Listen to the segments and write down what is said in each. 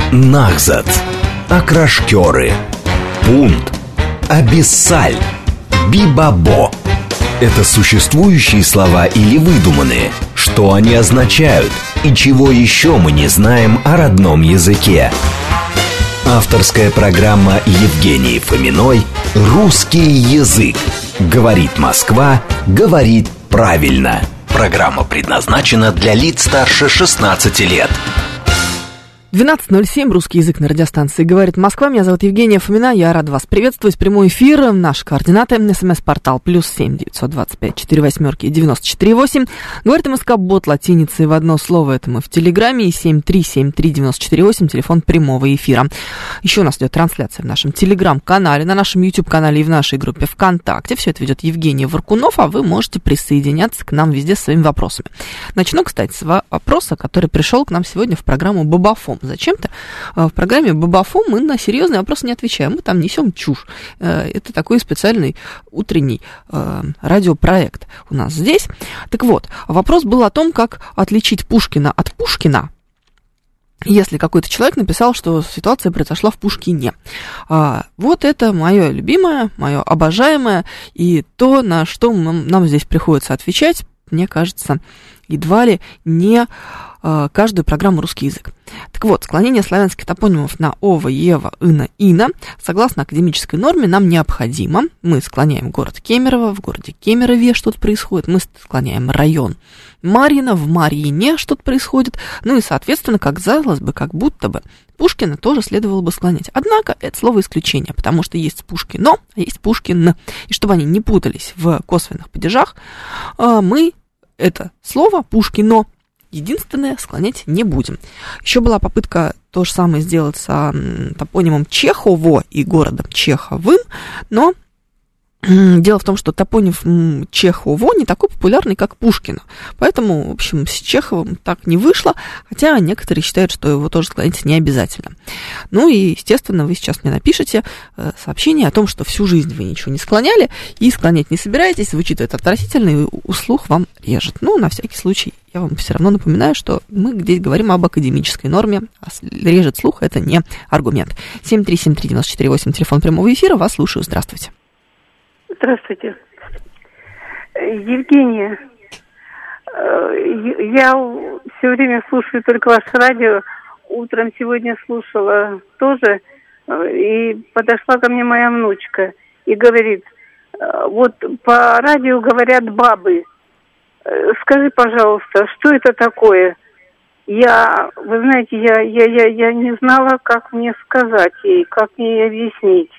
Нахзат, Акрашкеры, Пунт, Абиссаль, Бибабо. Это существующие слова или выдуманные? Что они означают? И чего еще мы не знаем о родном языке? Авторская программа Евгении Фоминой «Русский язык». Говорит Москва, говорит правильно. Программа предназначена для лиц старше 16 лет. 12.07, русский язык на радиостанции «Говорит Москва». Меня зовут Евгения Фомина, я рад вас приветствовать. Прямой эфир, наши координаты, смс-портал +7 925 48 94 8. Говорит МСК бот латиницей в одно слово, это мы в Телеграме, и 7373948, телефон прямого эфира. Еще у нас идет трансляция в нашем Телеграм-канале, на нашем YouTube-канале и в нашей группе ВКонтакте. Все это ведет Евгений Варкунов, а вы можете присоединяться к нам везде с своими вопросами. Начну, кстати, с вопроса, который пришел к нам сегодня в программу «Бабафом». Зачем-то в программе «Бабафом» мы на серьезные вопросы не отвечаем, мы там несем чушь. Это такой специальный утренний радиопроект у нас здесь. Так вот, вопрос был о том, как отличить Пушкина от Пушкина, если какой-то человек написал, что ситуация произошла в Пушкине. Вот это мое любимое, мое обожаемое, и то, на что нам здесь приходится отвечать, мне кажется, едва ли не каждую программу «Русский язык». Так вот, склонение славянских топонимов на ова, ева, ына, ина, согласно академической норме, нам необходимо. Мы склоняем город Кемерово, в городе Кемерове что-то происходит, мы склоняем район Марьино, в Марьине что-то происходит, ну и, соответственно, казалось бы, как будто бы Пушкина тоже следовало бы склонять. Однако это слово исключение, потому что есть Пушкино, а есть Пушкин. И чтобы они не путались в косвенных падежах, мы это слово Пушкино единственное склонять не будем. Еще была попытка то же самое сделать с топонимом Чехово и городом Чеховым, но дело в том, что топоним Чехово не такой популярный, как Пушкина. Поэтому, в общем, с Чеховым так не вышло, хотя некоторые считают, что его тоже склонить не обязательно. Ну и, естественно, вы сейчас мне напишите сообщение о том, что всю жизнь вы ничего не склоняли и склонять не собираетесь, звучит это отвратительно, и слух вам режет. Ну, на всякий случай, я вам все равно напоминаю, что мы здесь говорим об академической норме, а режет слух — это не аргумент. 7373948, телефон прямого эфира, вас слушаю, здравствуйте. Здравствуйте. Евгения, я все время слушаю только ваше радио. Утром сегодня слушала тоже, и подошла ко мне моя внучка и говорит: вот по радио говорят бабы. Скажи, пожалуйста, что это такое? Вы знаете, я не знала, как мне сказать ей, как мне ей объяснить.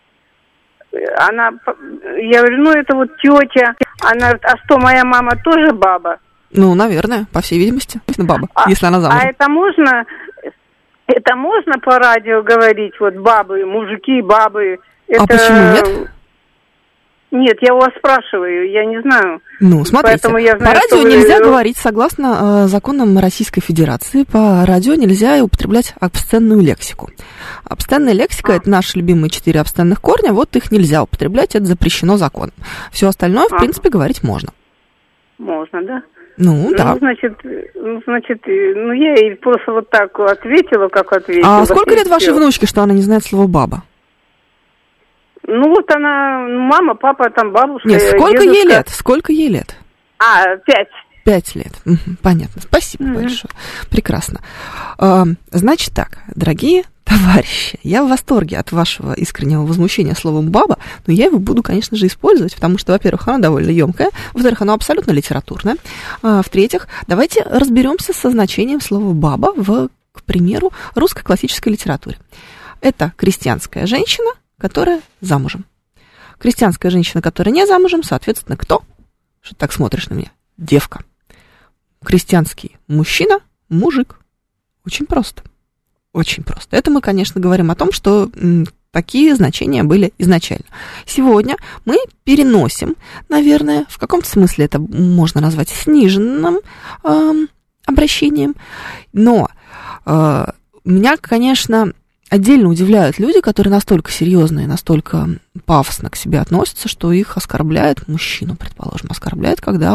Я говорю, это вот тетя. Она говорит, а что, моя мама тоже баба? Ну, наверное, по всей видимости, баба, если она замужем. А это можно по радио говорить, вот бабы, мужики, бабы? А почему нет? Нет, я у вас спрашиваю, я не знаю. Ну, смотрите, по радио нельзя говорить, согласно законам Российской Федерации, по радио нельзя употреблять обсценную лексику. Обсценная лексика – это наши любимые 4 обсценных корня, вот их нельзя употреблять, это запрещено законом. Все остальное, в принципе, говорить можно. Можно, да? Ну, да. Значит, я ей просто вот так ответила, как ответила. А сколько лет вашей внучке, что она не знает слово «баба»? Ну, вот она, мама, папа, там бабушка. Нет, сколько дедушка. ей лет? Сколько ей лет? 5. 5 лет. Понятно. Спасибо большое. Прекрасно. Значит так, дорогие товарищи, я в восторге от вашего искреннего возмущения словом «баба», но я его буду, конечно же, использовать, потому что, во-первых, оно довольно емкое, во-вторых, оно абсолютно литературное, в-третьих, давайте разберемся со значением слова «баба» в, к примеру, русской классической литературе. Это крестьянская женщина, которая замужем. Крестьянская женщина, которая не замужем, соответственно, кто? Что ты так смотришь на меня? Девка. Крестьянский мужчина – мужик. Очень просто. Очень просто. Это мы, конечно, говорим о том, что такие значения были изначально. Сегодня мы переносим, наверное, в каком-то смысле это можно назвать сниженным обращением, но меня, конечно, отдельно удивляют люди, которые настолько серьезно и настолько пафосно к себе относятся, что их оскорбляет мужчину, предположим, оскорбляет, когда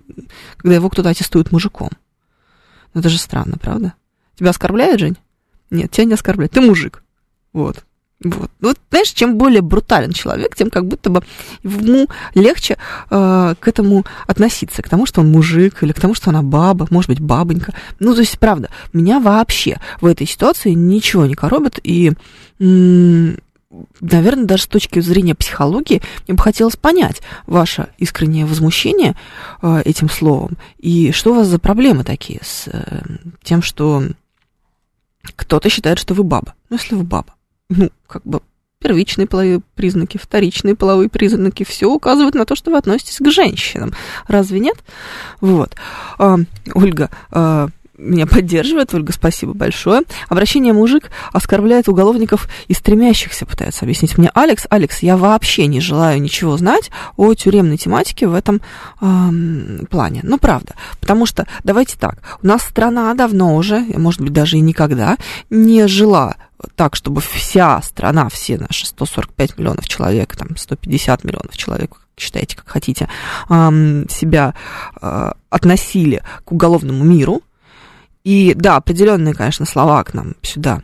его кто-то аттестует мужиком. Ну, это же странно, правда? Тебя оскорбляет, Жень? Нет, тебя не оскорбляют, ты мужик. Вот. Вот, знаешь, чем более брутален человек, тем как будто бы ему легче к этому относиться, к тому, что он мужик, или к тому, что она баба, может быть, бабонька. Ну, то есть, правда, меня вообще в этой ситуации ничего не коробит, и, наверное, даже с точки зрения психологии мне бы хотелось понять ваше искреннее возмущение этим словом, и что у вас за проблемы такие с тем, что кто-то считает, что вы баба. Ну, если вы баба. Ну, как бы первичные половые признаки, вторичные половые признаки, все указывает на то, что вы относитесь к женщинам. Разве нет? Вот. Ольга меня поддерживает. Ольга, спасибо большое. Обращение «мужик» оскорбляет уголовников и стремящихся, пытается объяснить мне Алекс. Алекс, я вообще не желаю ничего знать о тюремной тематике в этом плане. Ну, правда. Потому что, давайте так, у нас страна давно уже, может быть, даже и никогда не жила так, чтобы вся страна, все наши 145 миллионов человек, там 150 миллионов человек, считайте, как хотите, себя относили к уголовному миру. И да, определенные, конечно, слова к нам сюда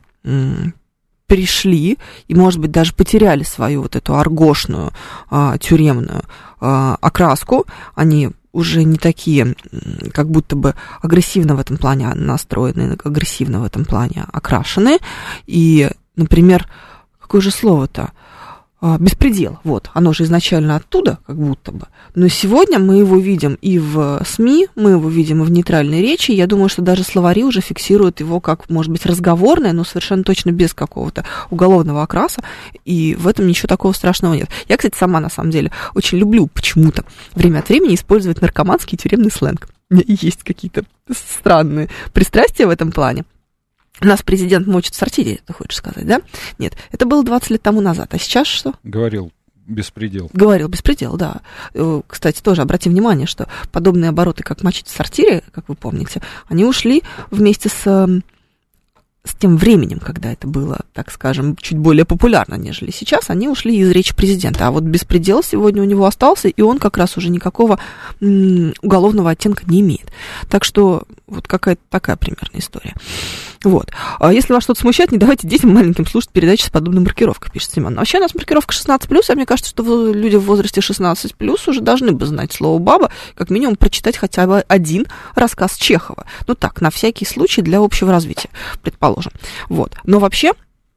пришли, и, может быть, даже потеряли свою вот эту аргошную тюремную окраску. Они уже не такие, как будто бы агрессивно в этом плане настроены, агрессивно в этом плане окрашены. И, например, какое же слово-то? Беспредел, вот, оно же изначально оттуда, как будто бы, но сегодня мы его видим и в СМИ, мы его видим и в нейтральной речи, я думаю, что даже словари уже фиксируют его как, может быть, разговорное, но совершенно точно без какого-то уголовного окраса, и в этом ничего такого страшного нет. Я, кстати, сама, на самом деле, очень люблю почему-то время от времени использовать наркоманский тюремный сленг. У меня есть какие-то странные пристрастия в этом плане. Нас президент мочит в сортире, ты хочешь сказать, да? Нет, это было 20 лет тому назад, а сейчас что? Говорил беспредел. Говорил беспредел, да. Кстати, тоже обрати внимание, что подобные обороты, как мочить в сортире, как вы помните, они ушли вместе с тем временем, когда это было, так скажем, чуть более популярно, нежели сейчас, они ушли из речи президента. А вот беспредел сегодня у него остался, и он как раз уже никакого уголовного оттенка не имеет. Так что вот какая-то такая примерная история. Вот. А если вас что-то смущает, не давайте детям маленьким слушать передачи с подобной маркировкой, пишет Семен. Вообще у нас маркировка 16+, а мне кажется, что люди в возрасте 16+, уже должны бы знать слово «баба», как минимум прочитать хотя бы один рассказ Чехова. Ну так, на всякий случай для общего развития, предположим. Вот. Но вообще,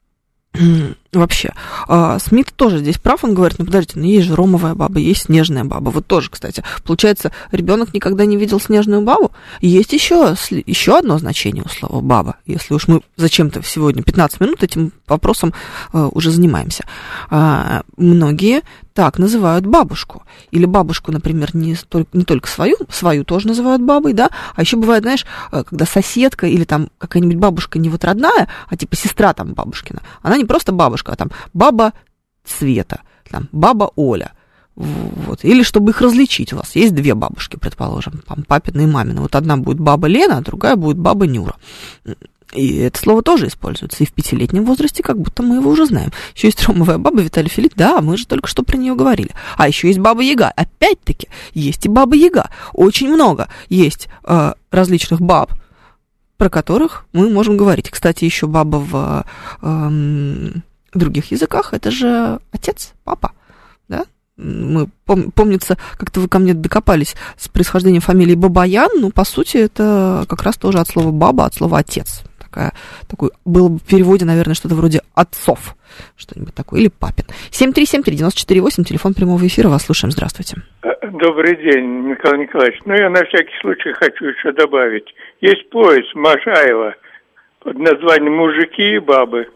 Смит тоже здесь прав, он говорит, ну подождите, ну есть же ромовая баба, есть снежная баба. Вот тоже, кстати, получается, ребенок никогда не видел снежную бабу. И есть еще одно значение у слова баба, если уж мы зачем-то сегодня 15 минут этим вопросом уже занимаемся. Многие так называют бабушку. Или бабушку, например, не только свою тоже называют бабой, да, а еще бывает, знаешь, когда соседка или там какая-нибудь бабушка не вот родная, а типа сестра там бабушкина, она не просто бабушка, а там баба Света, там баба Оля. Вот. Или чтобы их различить, у вас есть две бабушки, предположим, там, папина и мамина. Вот одна будет баба Лена, а другая будет баба Нюра. И это слово тоже используется и в 5-летнем возрасте, как будто мы его уже знаем. Еще есть ромовая баба Виталий Филипп, да, мы же только что про нее говорили. А еще есть баба Яга, опять-таки, есть и баба Яга. Очень много есть различных баб, про которых мы можем говорить. Кстати, еще баба в других языках, это же отец, папа, да? Мы, помнится, как-то вы ко мне докопались с происхождением фамилии Бабаян, но, по сути, это как раз тоже от слова баба, от слова отец. Такой, было бы в переводе, наверное, что-то вроде отцов, что-нибудь такое, или папин. 7373948, телефон прямого эфира, вас слушаем, здравствуйте. Добрый день, Николай Николаевич. Ну, я на всякий случай хочу еще добавить. Есть пояс Можаева под названием «Мужики и бабы».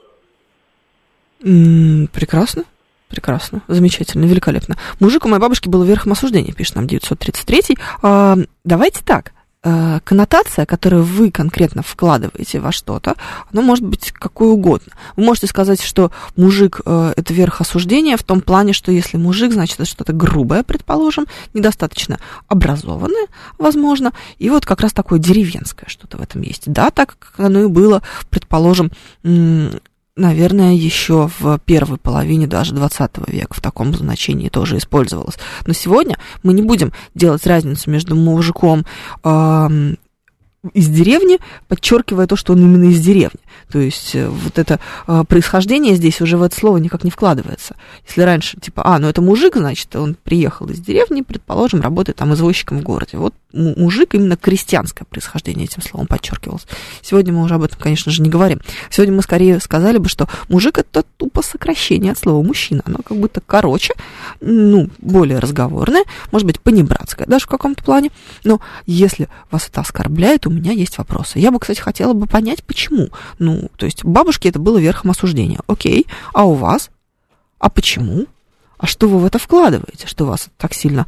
Прекрасно. Прекрасно, замечательно, великолепно. Мужик у моей бабушки был верхом осуждения, пишет нам 933. Давайте так. Коннотация, которую вы конкретно вкладываете во что-то, она может быть какой угодно. Вы можете сказать, что мужик – это верх осуждения в том плане, что если мужик, значит, это что-то грубое, предположим, недостаточно образованное, возможно, и вот как раз такое деревенское что-то в этом есть. Да, так как оно и было, предположим, наверное, еще в первой половине даже 20 века в таком значении тоже использовалось. Но сегодня мы не будем делать разницу между мужиком из деревни, подчеркивая то, что он именно из деревни. То есть вот это происхождение здесь уже в это слово никак не вкладывается. Если раньше, типа, ну это мужик, значит, он приехал из деревни, предположим, работает там извозчиком в городе. Вот мужик, именно крестьянское происхождение этим словом подчеркивалось. Сегодня мы уже об этом, конечно же, не говорим. Сегодня мы скорее сказали бы, что мужик — это тупо сокращение от слова мужчина. Оно как будто короче, более разговорное, может быть, понебратское даже в каком-то плане. Но если вас это оскорбляет, у меня есть вопросы. Я бы, кстати, хотела бы понять, почему. То есть бабушке это было верхом осуждения. Окей, а у вас? А почему? А что вы в это вкладываете, что вас это так сильно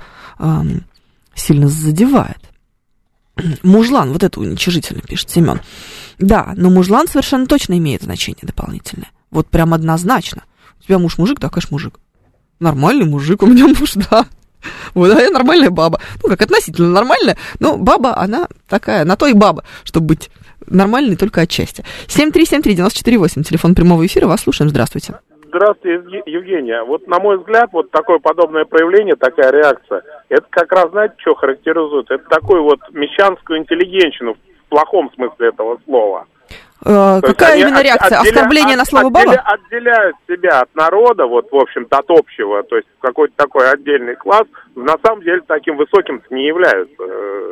задевает? Мужлан, вот это уничижительно пишет Семен. Да, но мужлан совершенно точно имеет значение дополнительное. Вот прям однозначно. У тебя муж мужик, да, конечно, мужик. Нормальный мужик, у меня муж, да. Вот, а я нормальная баба. Как относительно нормальная, но баба, она такая, на то и баба, чтобы быть нормальной только отчасти. 7373948, телефон прямого эфира, вас слушаем, здравствуйте. Здравствуйте, Евгения. Вот, на мой взгляд, вот такое подобное проявление, такая реакция, это как раз, знаете, что характеризует? Это такую вот мещанскую интеллигенщину в плохом смысле этого слова. Какая именно реакция? Оскорбление на слово баба? Отделяют себя от народа, вот, в общем-то, от общего, то есть какой-то такой отдельный класс, на самом деле таким высоким не являются.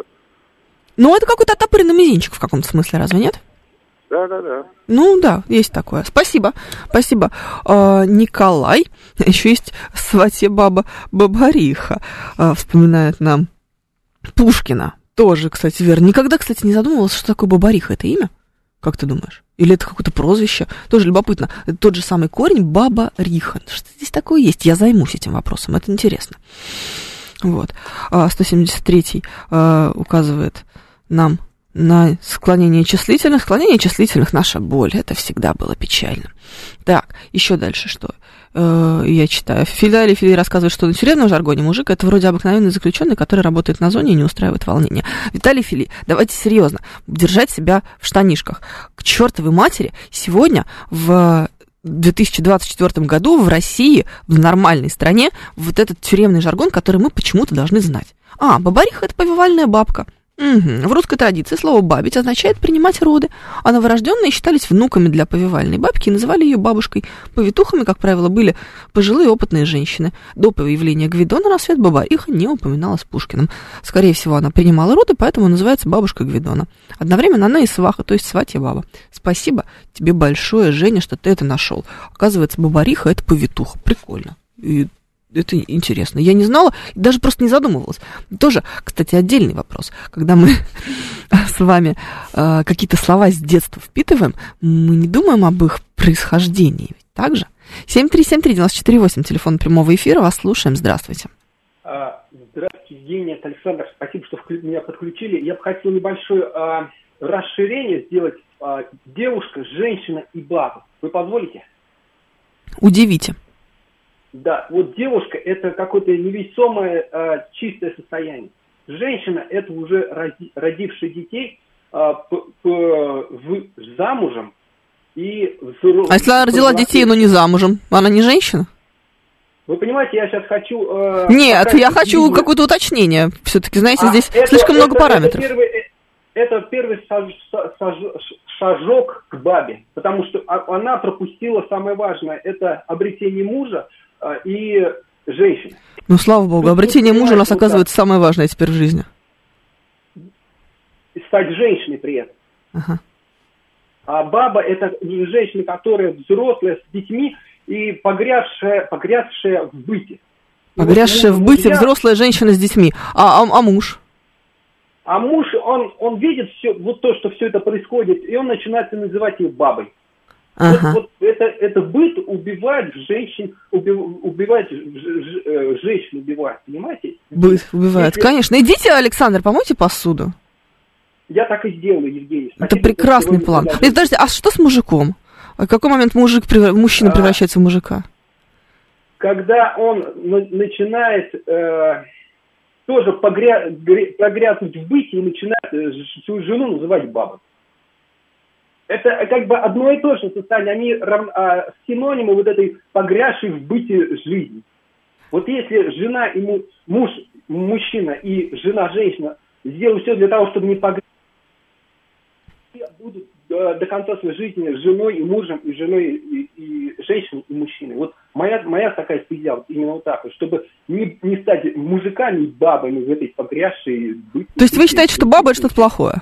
Это какой-то оттопыренный мизинчик в каком-то смысле, разве нет? Да. Да, есть такое. Спасибо. Николай, еще есть сватья баба Бабариха, вспоминает нам Пушкина. Тоже, кстати, верно. Никогда, кстати, не задумывался, что такое Бабариха. Это имя? Как ты думаешь? Или это какое-то прозвище? Тоже любопытно. Это тот же самый корень Баба-Риха. Что здесь такое есть? Я займусь этим вопросом. Это интересно. Вот. 173-й указывает нам на склонение числительных. Склонение числительных — наша боль. Это всегда было печально. Так, еще дальше что? Я читаю. Виталий Фили рассказывает, что на тюремном жаргоне мужик — это вроде обыкновенный заключенный, который работает на зоне и не устраивает волнения. Виталий Фили, давайте серьезно. Держать себя в штанишках. К чертовой матери сегодня в 2024 году в России, в нормальной стране, вот этот тюремный жаргон, который мы почему-то должны знать. Бабариха — это повивальная бабка. В русской традиции слово «бабить» означает «принимать роды», а новорожденные считались внуками для повивальной бабки и называли ее бабушкой. Повитухами, как правило, были пожилые опытные женщины. До появления Гвидона на свет Бабариха не упоминалась Пушкиным. Скорее всего, она принимала роды, поэтому называется бабушка Гвидона. Одновременно она и сваха, то есть сватья баба. Спасибо тебе большое, Женя, что ты это нашел. Оказывается, Бабариха — это повитуха. Прикольно. И это интересно. Я не знала, даже просто не задумывалась. Тоже, кстати, отдельный вопрос. Когда мы с вами какие-то слова с детства впитываем, мы не думаем об их происхождении. Ведь так же? 7373948, телефон прямого эфира. Вас слушаем. Здравствуйте. Здравствуйте, Евгений, это Александр. Спасибо, что меня подключили. Я бы хотел небольшое расширение сделать. Девушка, женщина и баба. Вы позволите? Удивите. Да, вот девушка — это какое-то невесомое чистое состояние. Женщина — это уже родившая детей замужем и взрослым. А если она родила детей, но не замужем, она не женщина? Вы понимаете, я сейчас хочу... Нет, я хочу какое-то уточнение. Все-таки, знаете, здесь слишком много параметров. Это первый шажок к бабе, потому что она пропустила самое важное — это обретение мужа и женщины. Слава богу, обретение мужа у нас оказывается самое важное теперь в жизни. Стать женщиной при этом. Ага. А баба — это женщина, которая взрослая, с детьми и погрязшая в быте. Погрязшая в быте взрослая женщина с детьми. А муж? А муж, он видит все, вот то, что все это происходит, и он начинает называть ее бабой. Ага. Вот это быт убивает женщин, убивает женщин, понимаете? Быт убивает, конечно. Идите, Александр, помойте посуду. Я так и сделаю, Евгений. Спасибо, это прекрасный план. Нет, подожди, а что с мужиком? В какой момент мужчина превращается в мужика? Когда он начинает тоже погрязнуть в быте и начинает свою жену называть бабой. Это как бы одно и то же состояние, они синонимы вот этой погрязшей в быте жизни. Вот если жена и мужчина и жена-женщина сделают все для того, чтобы не погрязть все будут до конца своей жизни женой и мужем, и женой и женщиной, и мужчиной. Вот моя такая стезя, вот именно вот так вот, чтобы не стать мужиками и бабами в этой погрязшей... То есть вы считаете, что баба – это что-то плохое?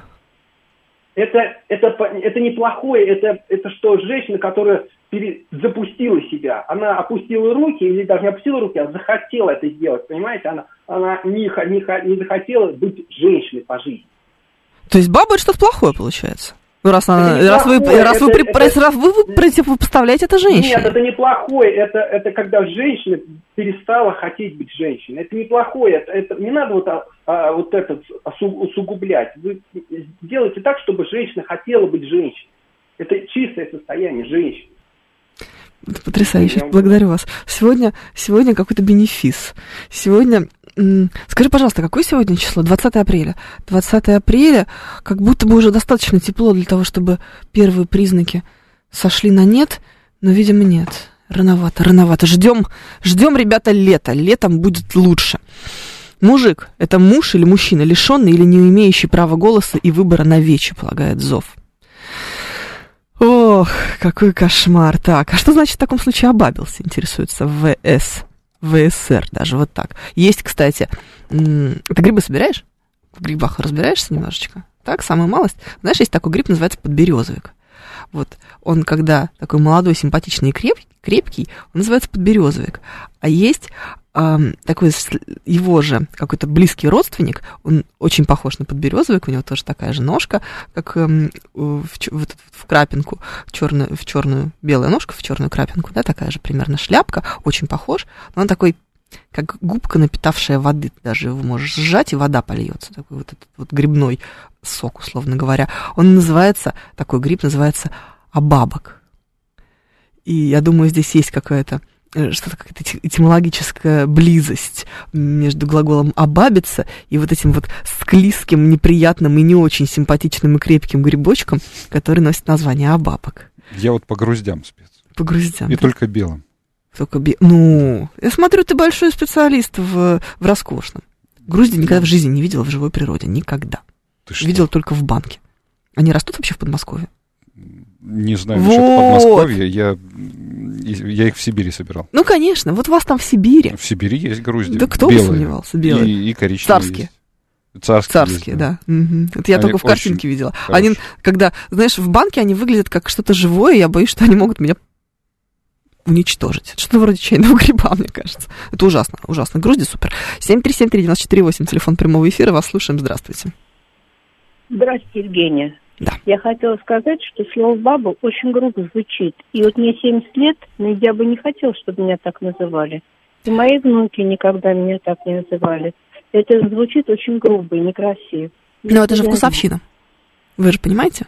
Это неплохое, это что женщина, которая запустила себя, она опустила руки, или даже не опустила руки, а захотела это сделать, понимаете? Она не захотела быть женщиной по жизни. То есть баба – это что-то плохое, получается? Раз вы противопоставляете это женщине. Нет, это неплохое. Это когда женщина перестала хотеть быть женщиной. Это неплохое. Это не надо вот это усугублять. Вы делайте так, чтобы женщина хотела быть женщиной. Это чистое состояние женщины. Это потрясающе. Благодарю вас. Сегодня какой-то бенефис. Сегодня... Скажи, пожалуйста, какое сегодня число? 20 апреля. 20 апреля, как будто бы уже достаточно тепло для того, чтобы первые признаки сошли на нет, но, видимо, нет. Рановато. Ждем, ребята, лето. Летом будет лучше. Мужик – это муж или мужчина, лишенный или не имеющий права голоса и выбора на вече, полагает Зов. Ох, какой кошмар. Так, а что значит в таком случае обабился, интересуется ВСР, даже вот так. Есть, кстати, ты грибы собираешь? В грибах разбираешься немножечко? Так, самую малость. Знаешь, есть такой гриб, называется подберезовик. Вот он, когда такой молодой, симпатичный и крепкий, он называется подберезовик. А есть такой его же какой-то близкий родственник, он очень похож на подберезовик, у него тоже такая же ножка, как в крапинку, в черную белая ножка, в черную крапинку, да, такая же примерно шляпка, очень похож, но он такой, как губка, напитавшая воды, даже его можешь сжать, и вода польется, такой вот этот вот грибной сок, условно говоря. Он называется, такой гриб называется абабок. И я думаю, здесь есть какая-то этимологическая близость между глаголом «обабиться» и вот этим вот склизким, неприятным и не очень симпатичным и крепким грибочком, который носит название абабок. Я вот по груздям спец. По груздям. И да? только белым. Ну, я смотрю, ты большой специалист в роскошном. Грузди никогда в жизни не видела в живой природе. Никогда. Видела только в банке. Они растут вообще в Подмосковье? Не знаю, насчет Подмосковья. Я их в Сибири собирал. Ну, конечно. Вот у вас там в Сибири. В Сибири есть грузди. Да кто бы сомневался? Белые. И коричневые. Царские. Царские, есть, да. Угу. Это я только в картинке видела. Они, когда, знаешь, в банке они выглядят как что-то живое, я боюсь, что они могут меня уничтожить. Что-то вроде чайного гриба, мне кажется. Это ужасно, ужасно. Грузди супер. 7373948, телефон прямого эфира. Вас слушаем. Здравствуйте. Здравствуйте, Евгения. Да. Я хотела сказать, что слово «баба» очень грубо звучит. И вот мне 70 лет, но я бы не хотела, чтобы меня так называли. И мои внуки никогда меня так не называли. Это звучит очень грубо и некрасиво. Но это же вкусовщина. Вы же понимаете?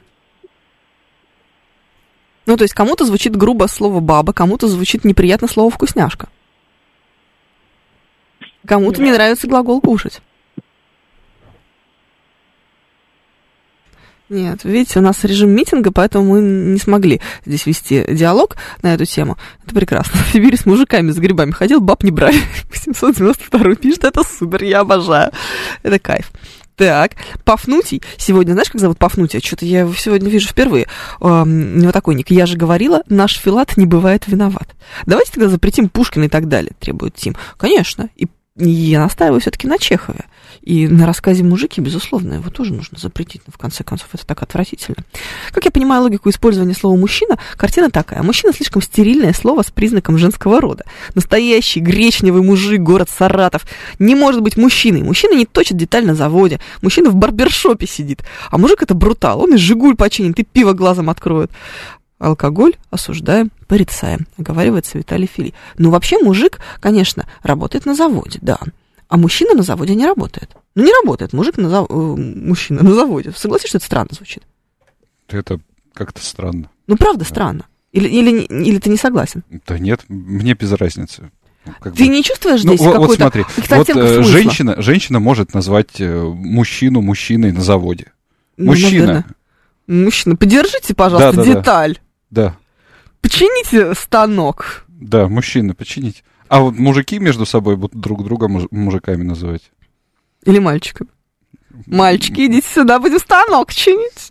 Ну, то есть кому-то звучит грубо слово «баба», кому-то звучит неприятно слово «вкусняшка». Кому-то не нравится глагол «кушать». Нет, видите, у нас режим митинга, поэтому мы не смогли здесь вести диалог на эту тему. Это прекрасно. В Сибири с мужиками, с грибами ходил, баб не брали. 892 пишет, это супер, я обожаю. Это кайф. Так, Пафнутий. Сегодня, знаешь, как зовут Пафнутия? Что-то я его сегодня вижу впервые. У него такой ник. Я же говорила, наш Филат не бывает виноват. Давайте тогда запретим Пушкина и так далее, требует Тим. Конечно. И я настаиваю все-таки на Чехове. И на рассказе «Мужики», безусловно, его тоже нужно запретить. Но в конце концов, это так отвратительно. Как я понимаю логику использования слова «мужчина», картина такая. Мужчина слишком стерильное слово с признаком женского рода. Настоящий гречневый мужик, город Саратов, не может быть мужчиной. Мужчина не точит деталь на заводе. Мужчина в барбершопе сидит. А мужик — это брутал. Он и «Жигуль» починит, и пиво глазом откроет. Алкоголь осуждаем, порицаем, оговаривается Виталий Филий. Ну, вообще, мужик, конечно, работает на заводе, да. А мужчина на заводе не работает. Ну, не работает мужчина на заводе. Согласись, что это странно звучит? Это как-то странно. Ну, правда, странно. Или ты не согласен? Да нет, мне без разницы. Ты не чувствуешь здесь какой-то... Вот смотри, вот женщина может назвать мужчину мужчиной на заводе. Мужчина. Мужчина, подержите, пожалуйста, деталь. Да. Почините станок. Да, мужчина, почините. А вот мужики между собой будут друг друга мужиками называть. Или мальчиками. Мальчики, идите сюда, будем станок чинить.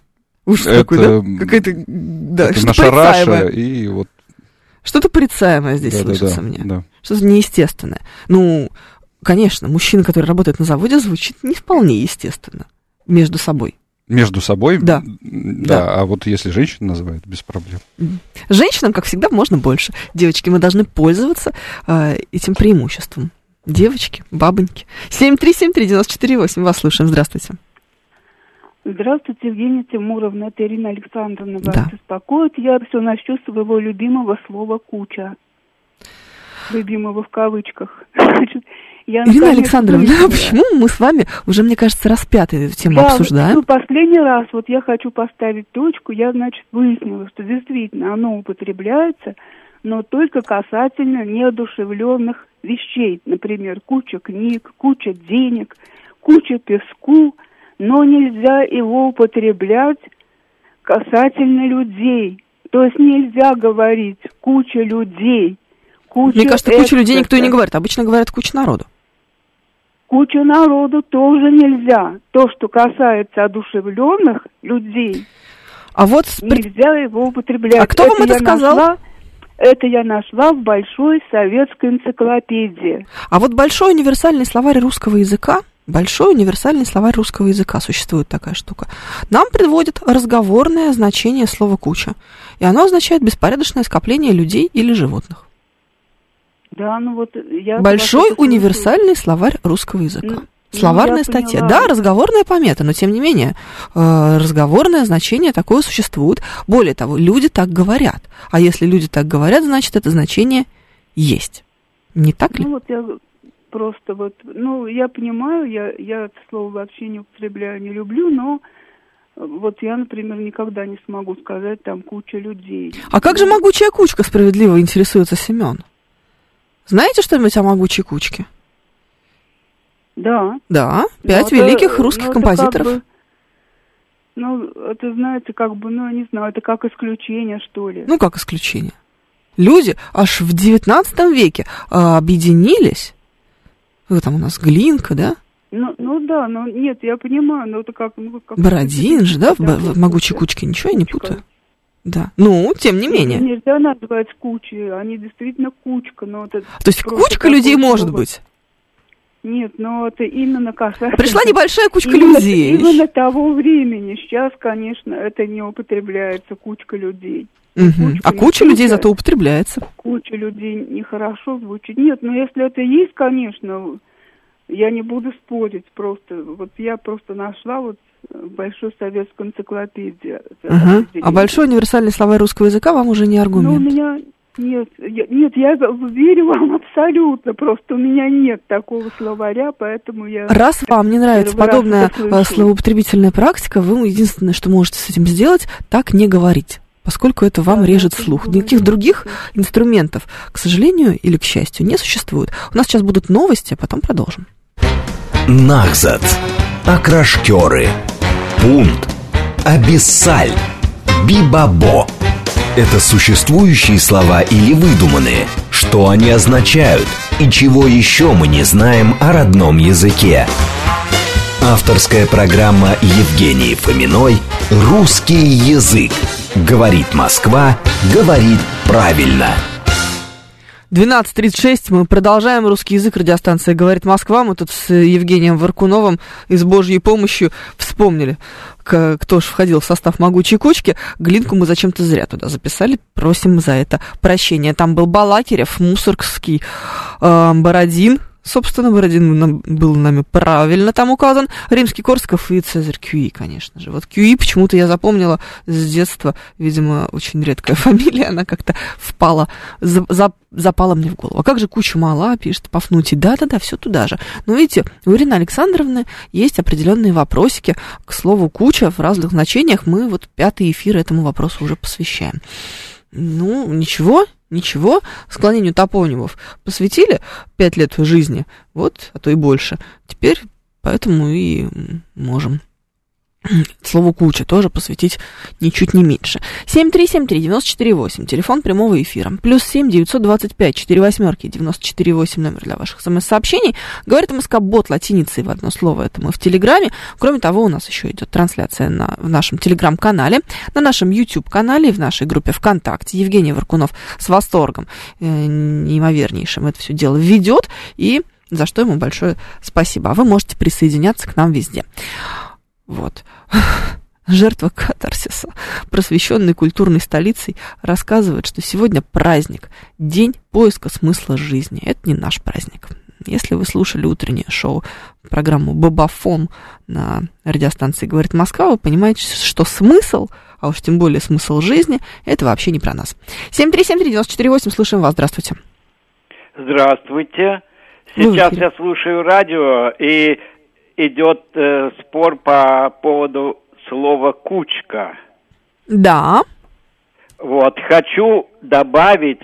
Ужас какой, да? Какая-то, да, это наша Раша, и вот... Что-то порицаемое здесь слышится мне. Да. Что-то неестественное. Ну, конечно, мужчина, который работает на заводе, звучит не вполне естественно между собой. Между собой? Да. Да. А вот если женщина называет, без проблем. Женщинам, как всегда, можно больше. Девочки, мы должны пользоваться этим преимуществом. Девочки, бабоньки. 7373948, вас слушаем. Здравствуйте. Здравствуйте, Евгения Тимуровна, это Ирина Александровна вас беспокоит. Я все начну с своего любимого слова «куча». Любимого в кавычках. Ирина Александровна, почему мы с вами уже, мне кажется, распятую эту тему обсуждаем? Последний раз, вот я хочу поставить точку, я, значит, выяснила, что действительно оно употребляется, но только касательно неодушевленных вещей. Например, куча книг, куча денег, куча песку, но нельзя его употреблять касательно людей. То есть нельзя говорить «куча людей». Мне кажется, куча людей никто и не говорит. Обычно говорят «куча народу». Куча народу тоже нельзя. То, что касается одушевленных людей, нельзя его употреблять. А кто вам это сказал? Это я нашла в Большой советской энциклопедии. А вот Большой универсальный словарь русского языка, существует такая штука, нам приводит разговорное значение слова «куча». И оно означает беспорядочное скопление людей или животных. Да, ну вот я... Большой универсальный словарь русского языка. Словарная статья. Поняла. Да, разговорная помета, но тем не менее, разговорное значение такое существует. Более того, люди так говорят. А если люди так говорят, значит, это значение есть. Не так ли? Ну вот я просто вот, я понимаю, я это слово вообще не употребляю, не люблю, но вот я, например, никогда не смогу сказать там «куча людей». А как же могучая кучка, справедливо интересуется Семен? Знаете что-нибудь о могучей кучке? Да. Да, 5 великих русских композиторов. Это, знаете, я не знаю, это как исключение, что ли. Ну, как исключение? Люди аж в 19 веке объединились. Там у нас Глинка, да? Нет, я понимаю, но это как... Бородин же, да, в могучей кучке, ничего я не путаю. Да. Тем не менее. Нельзя назвать кучей, они действительно кучка, но это... То есть кучка людей может быть? Нет, но это именно касается... Пришла небольшая кучка людей. Именно того времени. Сейчас, конечно, это не употребляется, кучка людей. А куча людей зато употребляется. Куча людей нехорошо звучит. Нет, если это есть, конечно, я не буду спорить просто. Вот я просто нашла Большую советскую энциклопедию. А Большой универсальный словарь русского языка вам уже не аргумент? У меня... Нет, я верю вам абсолютно, просто у меня нет такого словаря, поэтому я... Раз вам не нравится подобная словоупотребительная практика, вы единственное, что можете с этим сделать, так не говорить, поскольку это вам режет слух. Никаких других инструментов, к сожалению или к счастью, не существует. У нас сейчас будут новости, а потом продолжим. Нахзат, Акрашкеры, Пунт, Абиссаль, Бибабо. Это существующие слова или выдуманные? Что они означают? И чего еще мы не знаем о родном языке? Авторская программа Евгении Фоминой «Русский язык». Говорит Москва, говорит правильно. 12:36, мы продолжаем русский язык, радиостанция «Говорит Москва». Мы тут с Евгением Варкуновым и с Божьей помощью вспомнили, кто же входил в состав могучей кучки. Глинку мы зачем-то зря туда записали, просим за это прощения. Там был Балакирев, Мусоргский, Бородин. Собственно, Бородин был нами правильно там указан. Римский-Корсаков и Цезарь Кюи, конечно же. Вот Кюи почему-то я запомнила с детства. Видимо, очень редкая фамилия. Она как-то запала мне в голову. А как же куча мала, пишет Пафнутий. Да-да-да, все туда же. Но видите, у Ирины Александровны есть определенные вопросики к слову куча в разных значениях. Мы 5-й эфир этому вопросу уже посвящаем. Ничего, склонению топонимов посвятили 5 лет жизни, а то и больше. Теперь поэтому и можем слову «куча» тоже посвятить ничуть не меньше. 7373948, телефон прямого эфира. +7 925 48 948 номер для ваших смс-сообщений. Говорит МСК-бот латиницей в одно слово, это мы в Телеграме. Кроме того, у нас еще идет трансляция в нашем Телеграм-канале, на нашем YouTube-канале и в нашей группе ВКонтакте. Евгений Варкунов с восторгом неимовернейшим это все дело ведет, и за что ему большое спасибо. А вы можете присоединяться к нам везде. Вот. Жертва катарсиса, просвещенной культурной столицей, рассказывает, что сегодня праздник, день поиска смысла жизни. Это не наш праздник. Если вы слушали утреннее шоу, программу «Бабафон» на радиостанции «Говорит Москва», вы понимаете, что смысл, а уж тем более смысл жизни, это вообще не про нас. 7373948, слушаем вас. Здравствуйте. Здравствуйте. Сейчас я слушаю радио, и идет спор по поводу слова «кучка». Да. Вот, хочу добавить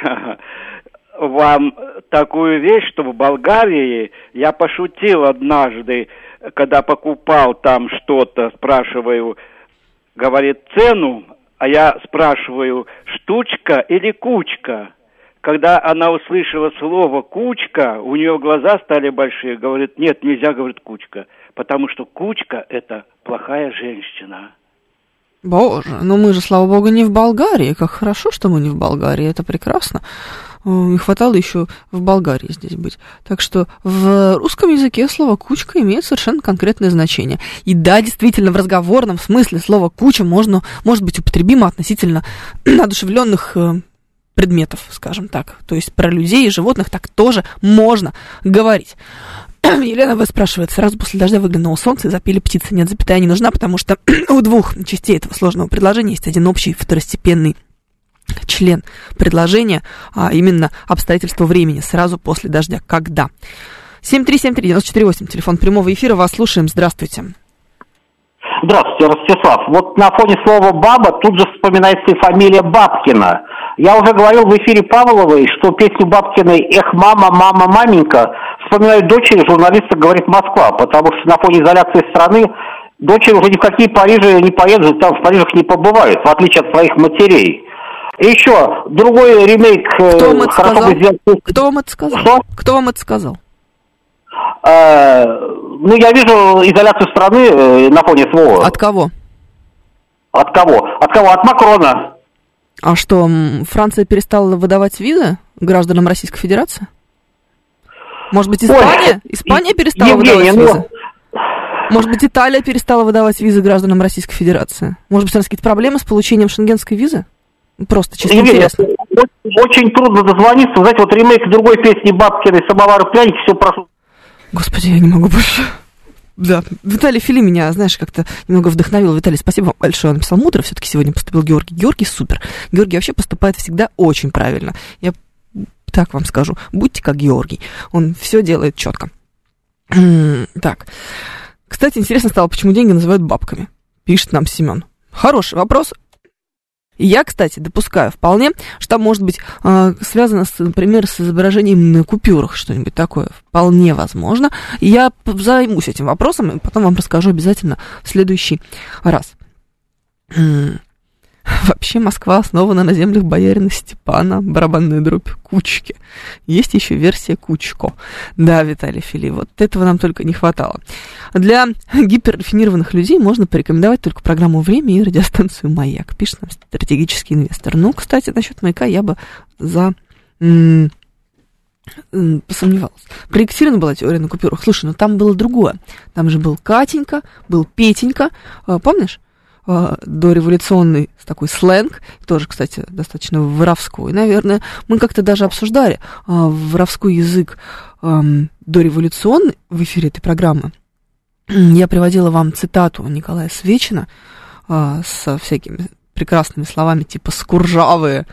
вам такую вещь, что в Болгарии я пошутил однажды, когда покупал там что-то, спрашиваю, говорит цену, а я спрашиваю, штучка или кучка? Когда она услышала слово «кучка», у нее глаза стали большие. Говорит, нет, нельзя, говорит, кучка. Потому что кучка – это плохая женщина. Боже, ну мы же, слава богу, не в Болгарии. Как хорошо, что мы не в Болгарии, это прекрасно. Не хватало еще в Болгарии здесь быть. Так что в русском языке слово «кучка» имеет совершенно конкретное значение. И да, действительно, в разговорном смысле слово «куча» может быть употребимо относительно одушевленных предметов, скажем так. То есть про людей и животных так тоже можно говорить. Елена В. спрашивает, сразу после дождя выглянуло солнце и запели птицы. Нет, запятая не нужна, потому что у двух частей этого сложного предложения есть один общий второстепенный член предложения, а именно обстоятельства времени сразу после дождя. Когда? 7373948, телефон прямого эфира, вас слушаем. Здравствуйте. Здравствуйте, Ростислав. Вот на фоне слова «баба» тут же вспоминается и фамилия Бабкина. Я уже говорил в эфире Павловой, что песню Бабкиной «Эх, мама, мама, маменька» вспоминают дочери журналиста «Говорит Москва», потому что на фоне изоляции страны дочери уже ни в какие Парижи не поедут, там в Парижах не побывают, в отличие от своих матерей. И еще другой ремейк... Кто вам это сказал? Кто вам это сказал? Что? Кто вам это сказал? Ну, я вижу изоляцию страны на фоне СВО. От кого? От кого? От кого? От Макрона. А что, Франция перестала выдавать визы гражданам Российской Федерации? Может быть, Испания? Испания перестала выдавать визы? Может быть, Италия перестала выдавать визы гражданам Российской Федерации? Может быть, у нас какие-то проблемы с получением шенгенской визы? Просто чисто интересно. Очень трудно дозвониться. Знаете, вот ремейк другой песни Бабкиной «Самовар и пряники», все прошу. Господи, я не могу больше. Да, Виталий Фили меня, знаешь, как-то немного вдохновил. Виталий, спасибо вам большое. Он написал мудро, все-таки сегодня поступил Георгий. Георгий супер. Георгий вообще поступает всегда очень правильно. Я так вам скажу. Будьте как Георгий. Он все делает четко. Так. Кстати, интересно стало, почему деньги называют бабками. Пишет нам Семен. Хороший вопрос. Я, кстати, допускаю вполне, что там может быть связано, например, с изображением на купюрах, что-нибудь такое. Вполне возможно. Я займусь этим вопросом и потом вам расскажу обязательно в следующий раз. Вообще Москва основана на землях боярина Степана, барабанная дробь Кучки. Есть еще версия Кучко. Да, Виталий Фили, вот этого нам только не хватало. Для гиперрафинированных людей можно порекомендовать только программу «Время» и радиостанцию «Маяк», пишет нам стратегический инвестор. Ну, кстати, насчет «Маяка» я бы посомневалась. Проектирована была теория на купюрах. Слушай, ну там было другое. Там же был Катенька, был Петенька. Помнишь? Дореволюционный такой сленг, тоже, кстати, достаточно воровской, наверное. Мы как-то даже обсуждали воровской язык дореволюционный в эфире этой программы. Я приводила вам цитату Николая Свечина со всякими прекрасными словами, типа «скуржавые»,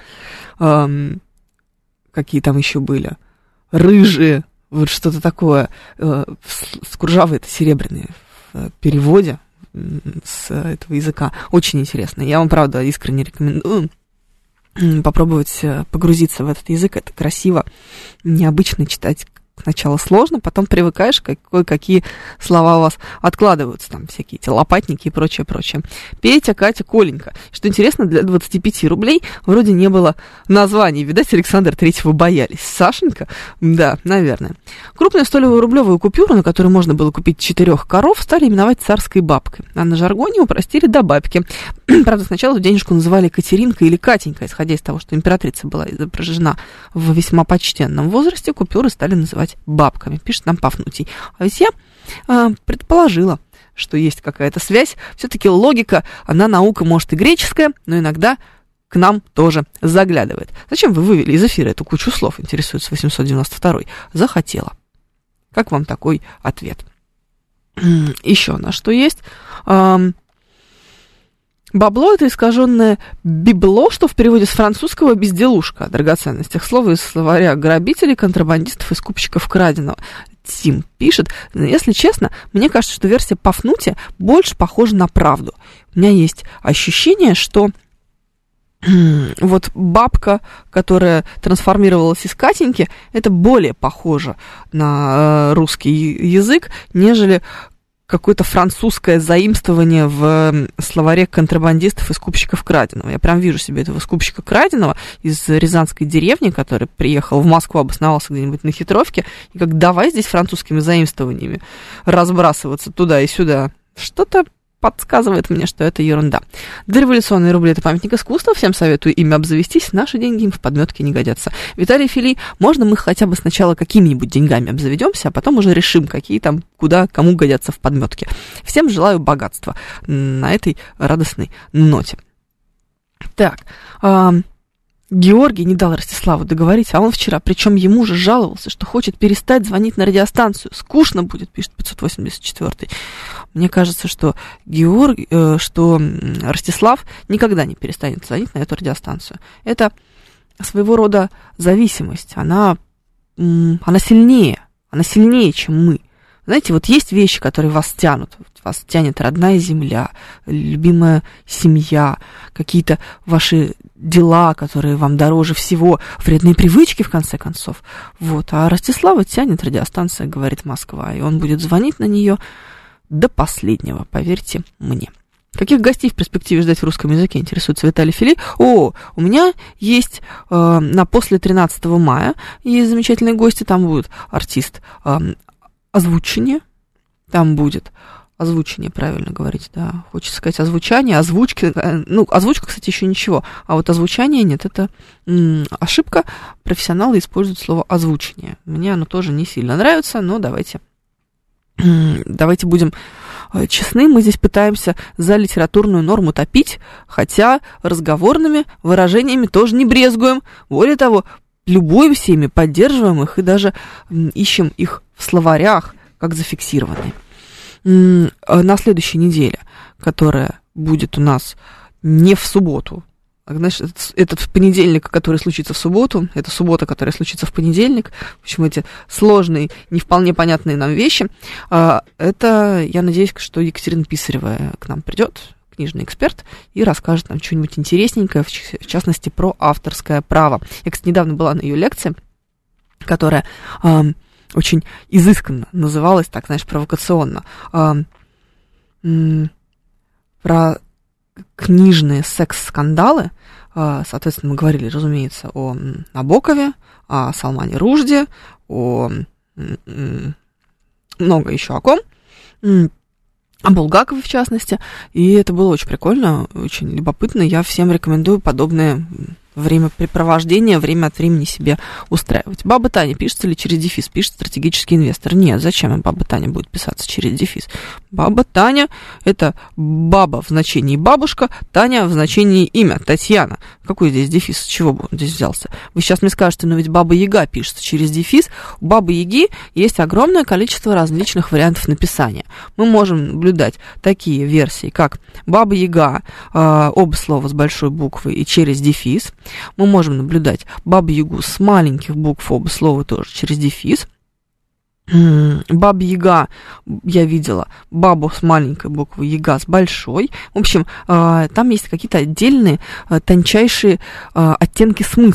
какие там еще были, «рыжие», вот что-то такое. «Скуржавые» — это серебряные в переводе с этого языка. Очень интересно. Я вам, правда, искренне рекомендую попробовать погрузиться в этот язык. Это красиво, необычно читать сначала сложно, потом привыкаешь, какие слова у вас откладываются, там всякие эти лопатники и прочее. Петя, Катя, Коленька. Что интересно, для 25 рублей вроде не было названий. Видать, Александра Третьего боялись. Сашенька? Да, наверное. Крупную столевую рублевую купюру, на которую можно было купить 4 коров, стали именовать царской бабкой. А на жаргоне упростили до бабки. Правда, сначала денежку называли Катеринка или Катенька, исходя из того, что императрица была изображена в весьма почтенном возрасте, купюры стали называть бабками, пишет нам Пафнутий. А ведь я предположила, что есть какая-то связь. Все-таки логика, она наука, может, и греческая, но иногда к нам тоже заглядывает. Зачем вы вывели из эфира эту кучу слов, интересуется 892-й? Захотела. Как вам такой ответ? Еще на что есть? Бабло — это искаженное библо, что в переводе с французского безделушка о драгоценностях. Слово из словаря грабителей, контрабандистов и скупщиков краденого. Тим пишет: если честно, мне кажется, что версия Пафнутия больше похожа на правду. У меня есть ощущение, что вот бабка, которая трансформировалась из Катеньки, это более похоже на русский язык, нежели какое-то французское заимствование в словаре контрабандистов и скупщиков краденого. Я прям вижу себе этого скупщика краденого из рязанской деревни, который приехал в Москву, обосновался где-нибудь на хитровке, и как давай здесь французскими заимствованиями разбрасываться туда и сюда. Что-то подсказывает мне, что это ерунда. Дореволюционные рубли — это памятник искусства. Всем советую ими обзавестись. Наши деньги им в подметке не годятся. Виталий Фили, можно мы хотя бы сначала какими-нибудь деньгами обзаведемся, а потом уже решим, какие там, куда, кому годятся в подметке. Всем желаю богатства на этой радостной ноте. Так, Георгий не дал Ростиславу договорить, а он вчера, причем ему же жаловался, что хочет перестать звонить на радиостанцию. Скучно будет, пишет 584-й. Мне кажется, что Ростислав никогда не перестанет звонить на эту радиостанцию. Это своего рода зависимость. Она сильнее, чем мы. Знаете, вот есть вещи, которые вас тянут. Вас тянет родная земля, любимая семья, какие-то ваши дела, которые вам дороже всего, вредные привычки, в конце концов. Вот. А Ростислава тянет радиостанция «Говорит Москва», и он будет звонить на нее до последнего, поверьте мне. Каких гостей в перспективе ждать в русском языке, интересуется Виталий Фили. У меня есть на после 13 мая есть замечательные гости, там будет артист озвучения, там будет озвучение, правильно говорить, да, хочется сказать озвучание, озвучки, озвучка, кстати, еще ничего, а вот озвучание нет, это ошибка, профессионалы используют слово озвучение, мне оно тоже не сильно нравится, но давайте будем честны, мы здесь пытаемся за литературную норму топить, хотя разговорными выражениями тоже не брезгуем, более того, любуемся ими, поддерживаем их и даже ищем их в словарях, как зафиксированные. На следующей неделе, которая будет у нас не в субботу, знаешь, этот понедельник, который случится в субботу, это суббота, которая случится в понедельник, в общем, эти сложные, не вполне понятные нам вещи, это, я надеюсь, что Екатерина Писарева к нам придет, книжный эксперт, и расскажет нам что-нибудь интересненькое, в частности, про авторское право. Я, кстати, недавно была на ее лекции, которая очень изысканно называлась, так, знаешь, провокационно, про книжные секс-скандалы. Соответственно, мы говорили, разумеется, о Набокове, о Салмане Ружде, о много еще о ком, о Булгакове, в частности. И это было очень прикольно, очень любопытно. Я всем рекомендую подобное времяпрепровождение, время от времени себе устраивать. Баба Таня пишется ли через дефис? Пишет стратегический инвестор. Нет, зачем баба Таня будет писаться через дефис? Баба Таня — это баба в значении бабушка, Таня в значении имя, Татьяна. Какой здесь дефис? С чего бы он здесь взялся? Вы сейчас мне скажете, но ведь Баба Яга пишется через дефис. У Бабы Яги есть огромное количество различных вариантов написания. Мы можем наблюдать такие версии, как Баба Яга, оба слова с большой буквы и через дефис. Мы можем наблюдать Бабу Ягу с маленьких букв, оба слова тоже через дефис. Баба Яга, я видела бабу с маленькой буквы, Яга с большой. В общем, там есть какие-то отдельные, тончайшие оттенки смыслов.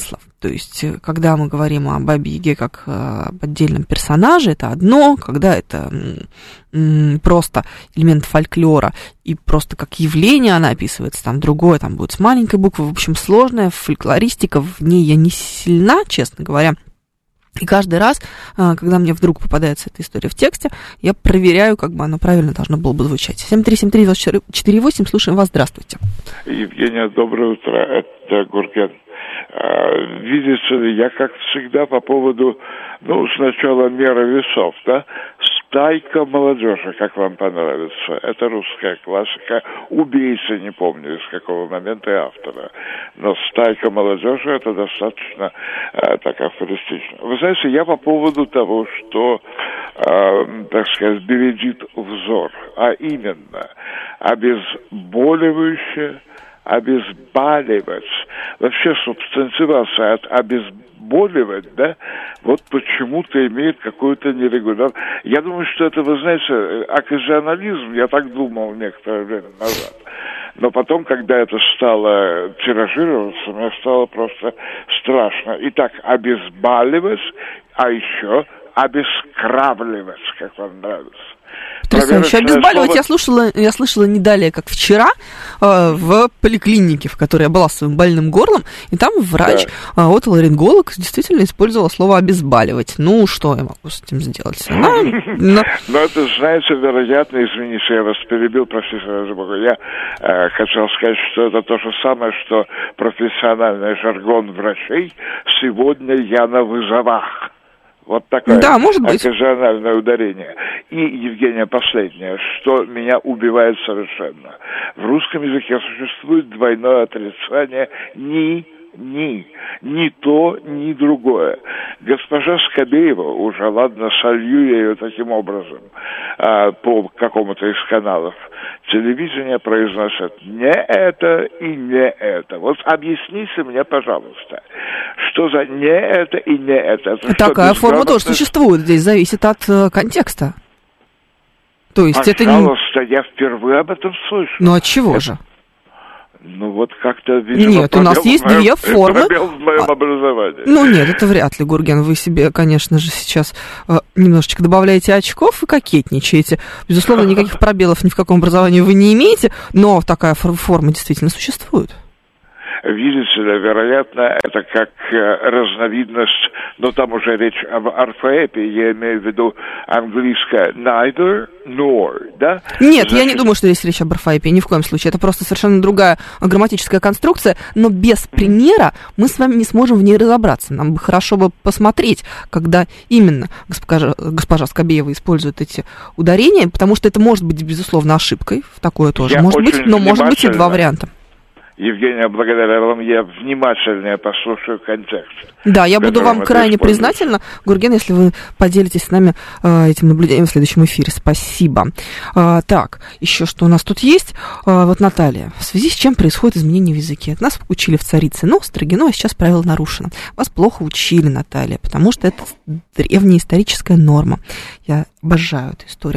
То есть, когда мы говорим о Бабе-Яге как об отдельном персонаже, это одно, когда это просто элемент фольклора и просто как явление она описывается, там другое, там будет с маленькой буквы. В общем, сложная фольклористика, в ней я не сильна, честно говоря. И каждый раз, когда мне вдруг попадается эта история в тексте, я проверяю, как бы оно правильно должно было бы звучать. 7373948, слушаем вас, здравствуйте. Евгения, доброе утро, это Гурген. Видите ли, я, как всегда, по поводу, сначала меры весов, да, «Стайка молодежи», как вам понравится, это русская классика, «Убийца», не помню, из какого момента и автора, но «Стайка молодежи» это достаточно так афористично. Вы знаете, я по поводу того, что, так сказать, бередит взор, а именно обезболивающее, обезболивать. Вообще субстантивация от обезболивать, да, вот почему-то имеет какую-то нерегулярность. Я думаю, что это, вы знаете, окказионализм, я так думал некоторое время назад. Но потом, когда это стало тиражироваться, мне стало просто страшно. Итак, обезболивать, а еще обескравливать, как вам нравится. Потрясающе. Обезболивать я слышала не далее, как вчера, в поликлинике, в которой я была с своим больным горлом, и там врач, отоларинголог, действительно использовал слово «обезболивать». Ну, что я могу с этим сделать? Но это, знаете, вероятно, извините, я вас перебил, простите, я хотел сказать, что это то же самое, что профессиональный жаргон врачей «сегодня я на вызовах». Вот такое окказиональное ударение. И, Евгения, последнее, что меня убивает совершенно. В русском языке существует двойное отрицание ни то, ни другое. Госпожа Скобеева, уже ладно, солью я ее таким образом по какому-то из каналов телевидения, произносят не это и не это. Вот объясните мне, пожалуйста, что за не это и не это. Такая форма тоже существует, здесь зависит от контекста. То есть пожалуйста, я впервые об этом слышу. Ну, от чего же? Ну, вот как-то, видимо, нет, у нас есть две формы. Пробел в моем образовании. Ну, нет, это вряд ли, Гурген. Вы себе, конечно же, сейчас немножечко добавляете очков и кокетничаете. Безусловно, никаких пробелов ни в каком образовании вы не имеете, но такая форма действительно существует. Видите ли, вероятно, это как разновидность, но там уже речь об орфоэпии, я имею в виду английское neither nor, да? Нет, я не думаю, что здесь речь об орфоэпии, ни в коем случае. Это просто совершенно другая грамматическая конструкция, но без примера мы с вами не сможем в ней разобраться. Нам бы хорошо посмотреть, когда именно госпожа Скобеева использует эти ударения, потому что это может быть, безусловно, ошибкой, такое тоже может быть, но может быть и два варианта. Евгения, благодаря вам я внимательнее послушаю контекст. Да, я буду вам крайне признательна, Гурген, если вы поделитесь с нами этим наблюдением в следующем эфире. Спасибо. Так, еще что у нас тут есть? Вот Наталья. В связи с чем происходит изменение в языке? Нас учили в царице, но строгено, а сейчас правило нарушено. Вас плохо учили, Наталья, потому что это древняя историческая норма. Я обожаю эту историю.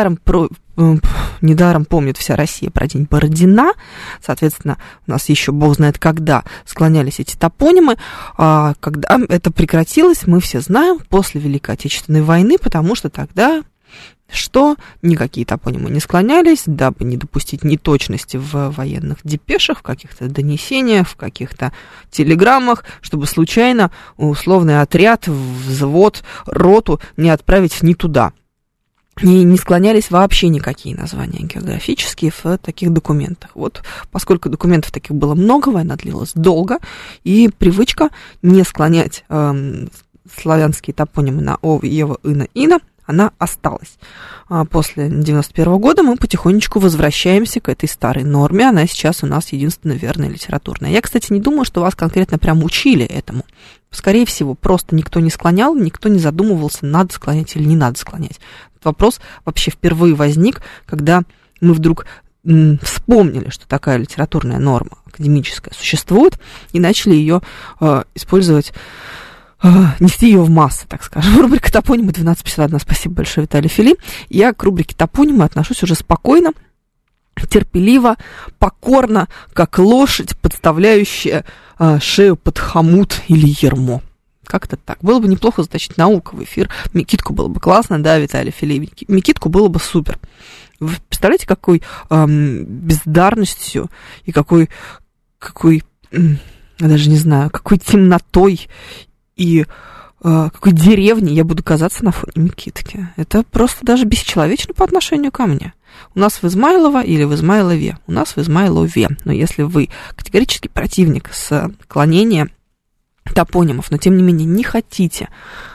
Недаром помнит вся Россия про день Бородина. Соответственно, у нас еще бог знает когда склонялись эти топонимы. Когда это прекратилось, мы все знаем, после Великой Отечественной войны, потому что тогда что никакие топонимы не склонялись, дабы не допустить неточности в военных депешах, в каких-то донесениях, в каких-то телеграммах, чтобы случайно условный отряд, взвод, роту не отправить не туда. И не склонялись вообще никакие названия географические в таких документах. Вот поскольку документов таких было много, война длилась долго, и привычка не склонять славянские топонимы на Ов, Ева, Ина, Ина, она осталась. После 91 года мы потихонечку возвращаемся к этой старой норме. Она сейчас у нас единственно верная литературная. Я, кстати, не думаю, что вас конкретно прям учили этому. Скорее всего, просто никто не склонял, никто не задумывался, надо склонять или не надо склонять. Этот вопрос вообще впервые возник, когда мы вдруг вспомнили, что такая литературная норма академическая существует, и начали ее использовать, нести ее в массы, так скажем. Рубрика «Топонимы» 1251. Спасибо большое, Виталий Фили. Я к рубрике «Топонимы» отношусь уже спокойно. терпеливо, покорно, как лошадь, подставляющая шею под хомут или ярмо. Как-то так. Было бы неплохо затащить науку в эфир. Микитку было бы классно, да, Виталий Филипп? Микитку было бы супер. Вы представляете, какой бездарностью и какой, я даже не знаю, какой темнотой и какой деревней я буду казаться на фоне Микитки. Это просто даже бесчеловечно по отношению ко мне. У нас в Измайлово или в Измайлове. У нас в Измайлове. Но если вы категорический противник склонения топонимов, но тем не менее не хотите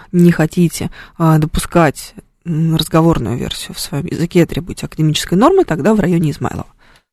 допускать разговорную версию в своем языке, требуете академической нормы, тогда в районе Измайлова.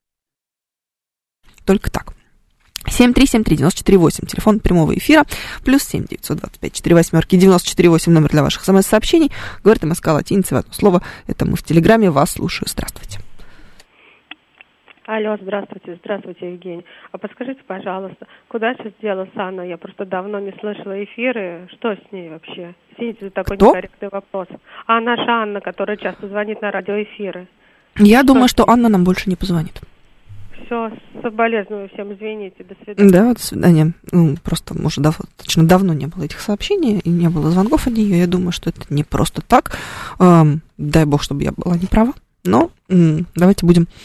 Только так. 7373948, телефон прямого эфира, плюс 7 925 48 948, номер для ваших смс-сообщений. Говорит МСК латиницей в одно слово. Это мы в Телеграме. Вас слушаю. Здравствуйте. Алло, здравствуйте, Евгений. А подскажите, пожалуйста, куда сейчас делась Анна? Я просто давно не слышала эфиры. Что с ней вообще? Извините за такой некорректный вопрос. А наша Анна, которая часто звонит на радиоэфиры. Я думаю, что Анна нам больше не позвонит. Все, соболезную всем, извините, до свидания. Да, до свидания. Просто уже достаточно давно не было этих сообщений, и не было звонков от нее. Я думаю, что это не просто так. Дай бог, чтобы я была не права. Но давайте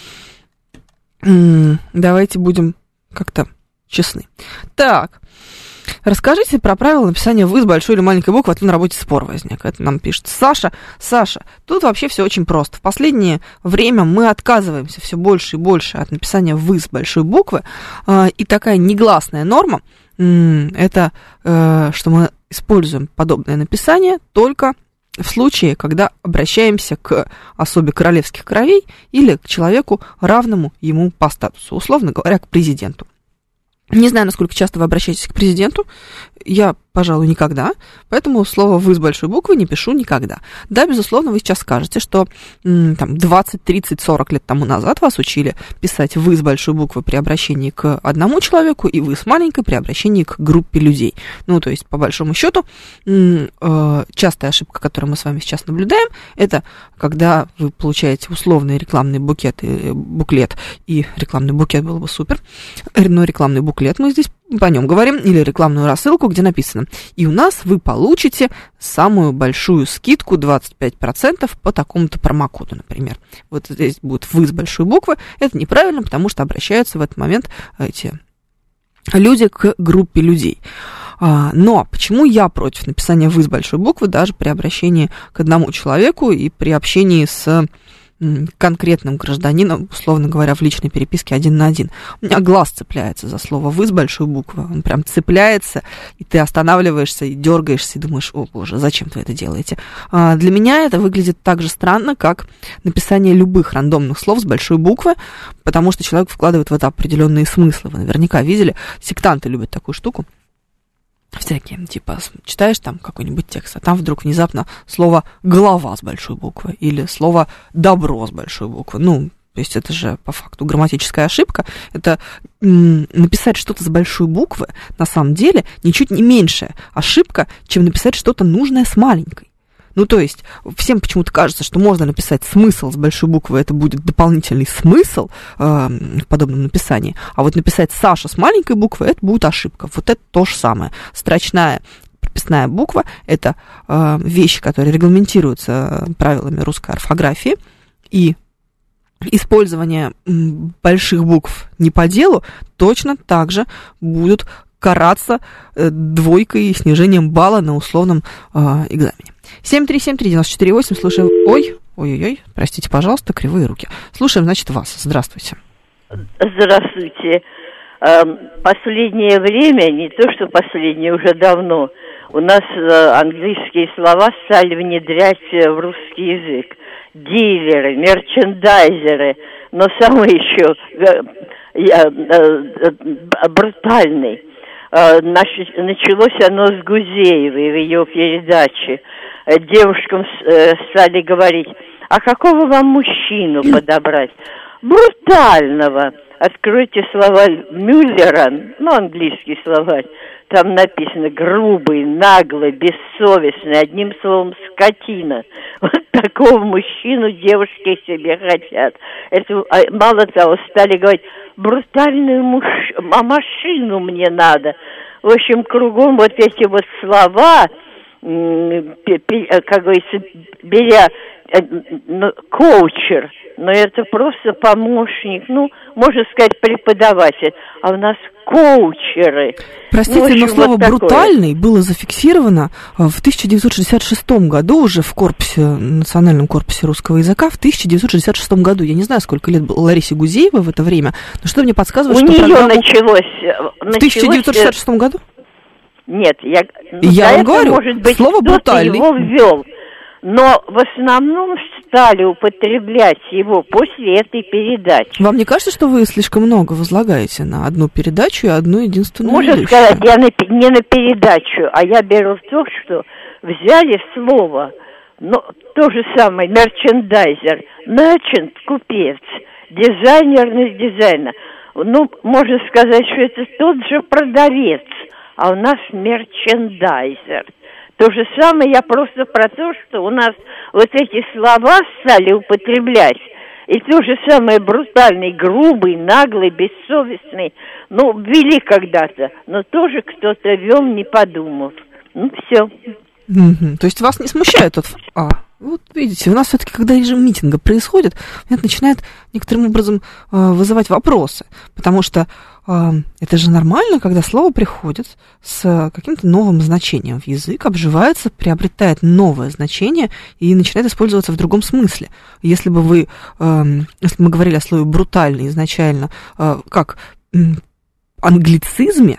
будем как-то честны. Так, расскажите про правила написания «вы» с большой или маленькой буквы, а то на работе спор возник. Это нам пишет Саша. Саша, тут вообще все очень просто. В последнее время мы отказываемся все больше и больше от написания «вы» с большой буквы. И такая негласная норма, это что мы используем подобное написание только в случае, когда обращаемся к особе королевских кровей или к человеку, равному ему по статусу, условно говоря, к президенту. Не знаю, насколько часто вы обращаетесь к президенту. Я, пожалуй, никогда. Поэтому слово «вы» с большой буквы не пишу никогда. Да, безусловно, вы сейчас скажете, что 20, 30, 40 лет тому назад вас учили писать «вы» с большой буквы при обращении к одному человеку и «вы» с маленькой при обращении к группе людей. Ну, то есть, по большому счету, частая ошибка, которую мы с вами сейчас наблюдаем, это когда вы получаете условный рекламный буклет, и рекламный букет было бы супер, но рекламный буклет мы здесь по нем говорим, или рекламную рассылку, где написано: и у нас вы получите самую большую скидку 25% по такому-то промокоду, например. Вот здесь будет «вы» с большой буквы. Это неправильно, потому что обращаются в этот момент эти люди к группе людей. Но почему я против написания «вы» с большой буквы даже при обращении к одному человеку и при общении с конкретным гражданином, условно говоря, в личной переписке 1 на 1. У меня глаз цепляется за слово «вы» с большой буквы. Он прям цепляется, и ты останавливаешься и дергаешься, и думаешь: о боже, зачем вы это делаете? Для меня это выглядит так же странно, как написание любых рандомных слов с большой буквы, потому что человек вкладывает в это определенные смыслы. Вы наверняка видели, сектанты любят такую штуку. Всякие, типа, читаешь там какой-нибудь текст, а там вдруг внезапно слово «голова» с большой буквы или слово «добро» с большой буквы. Ну, то есть это же по факту грамматическая ошибка. Это написать что-то с большой буквы на самом деле ничуть не меньшая ошибка, чем написать что-то нужное с маленькой. Ну, то есть, всем почему-то кажется, что можно написать смысл с большой буквы, это будет дополнительный смысл в подобном написании. А вот написать Саша с маленькой буквы, это будет ошибка. Вот это то же самое. Строчная прописная буква – это вещи, которые регламентируются правилами русской орфографии. И использование больших букв не по делу точно так же будут караться двойкой и снижением балла на условном экзамене. 7373948, слушаем. Ой-ой-ой, простите, пожалуйста, кривые руки. Слушаем, значит, вас. Здравствуйте. Здравствуйте. Последнее время, не то что последнее, уже давно, у нас английские слова стали внедрять в русский язык. Дилеры, мерчендайзеры, но самый еще брутальный. Началось оно с Гузеевой в ее передаче. Девушкам стали говорить: а какого вам мужчину подобрать? Брутального. Откройте слова Мюллера, английский словарь. Там написано: грубый, наглый, бессовестный, одним словом, скотина. Вот такого мужчину девушки себе хотят. Это, мало того, стали говорить, брутальную машину мне надо. В общем, кругом вот эти вот слова, как говорится, беря коучер, но это просто помощник, ну, можно сказать, преподаватель, а у нас коучеры. Простите, общем, но слово вот «брутальный» было зафиксировано в 1966 году уже в корпусе, национальном корпусе русского языка, в 1966 году. Я не знаю, сколько лет было Ларисе Гузеевой в это время, но что мне подсказывает, что программу... началось... В 1966 году? Нет, я вам говорю, может быть, слово «брутальный» его ввел. Но в основном стали употреблять его после этой передачи. Вам не кажется, что вы слишком много возлагаете на одну передачу и одну единственную Можно ведущую? сказать, я не на передачу, а я беру то, что взяли слово, но то же самое, мерчендайзер, мерчант, купец, дизайнер, дизайнер. Ну, можно сказать, что это тот же продавец, а у нас мерчендайзер. То же самое я просто про то, что у нас вот эти слова стали употреблять. И то же самое брутальный, грубый, наглый, бессовестный. Ну, ввели когда-то, но тоже кто-то вел, не подумав. Ну, все. То есть вас не смущает тот... Вот видите, у нас все-таки, когда режим митинга происходит, это начинает некоторым образом вызывать вопросы, потому что это же нормально, когда слово приходит с каким-то новым значением в язык, обживается, приобретает новое значение и начинает использоваться в другом смысле. Если бы вы, если бы мы говорили о слове «брутальный» изначально как англицизме,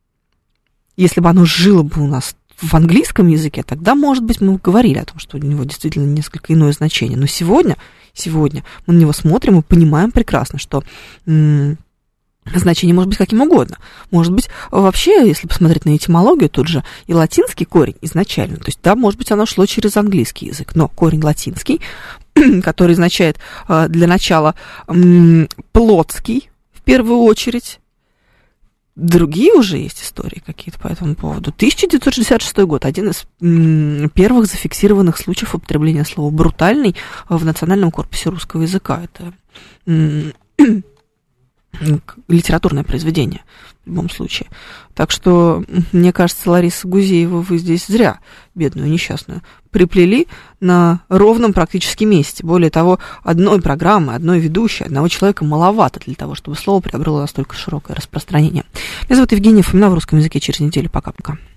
если бы оно жило бы у нас в английском языке, тогда, может быть, мы говорили о том, что у него действительно несколько иное значение. Но сегодня мы на него смотрим и понимаем прекрасно, что значение может быть каким угодно. Может быть, вообще, если посмотреть на этимологию, тут же и латинский корень изначально, то есть, да, может быть, оно шло через английский язык, но корень латинский, который означает для начала плотский, в первую очередь. Другие уже есть истории какие-то по этому поводу. 1966 год, один из первых зафиксированных случаев употребления слова «брутальный» в национальном корпусе русского языка. Это литературное произведение в любом случае. Так что, мне кажется, Лариса Гузеева, вы здесь зря, бедную, несчастную, приплели на ровном практически месте. Более того, одной программы, одной ведущей, одного человека маловато для того, чтобы слово приобрело настолько широкое распространение. Меня зовут Евгения Фомина, в русском языке через неделю. Пока-пока.